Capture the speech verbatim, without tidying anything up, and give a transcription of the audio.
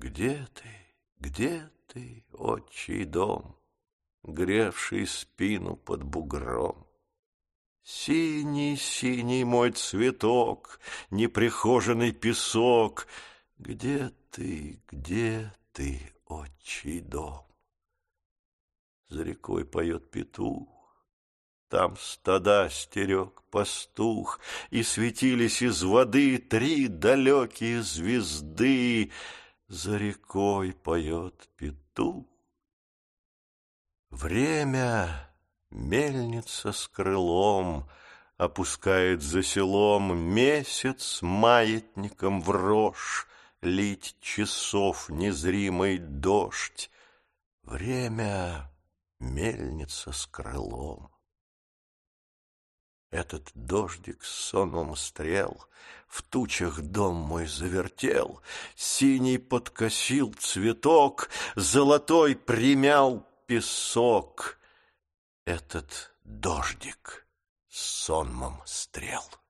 Где ты, где ты, отчий дом, гревший спину под бугром? Синий, синий мой цветок, неприхоженный песок, где ты, где ты, отчий дом? За рекой поет петух, там стада стерег пастух, и светились из воды три далекие звезды. За рекой поет петух. Время, мельница с крылом, опускает за селом месяц маятником в рожь, лить часов незримый дождь. Время, мельница с крылом. Этот дождик с сонмом стрел в тучах дом мой завертел, синий подкосил цветок, золотой примял песок. Этот дождик с сонмом стрел.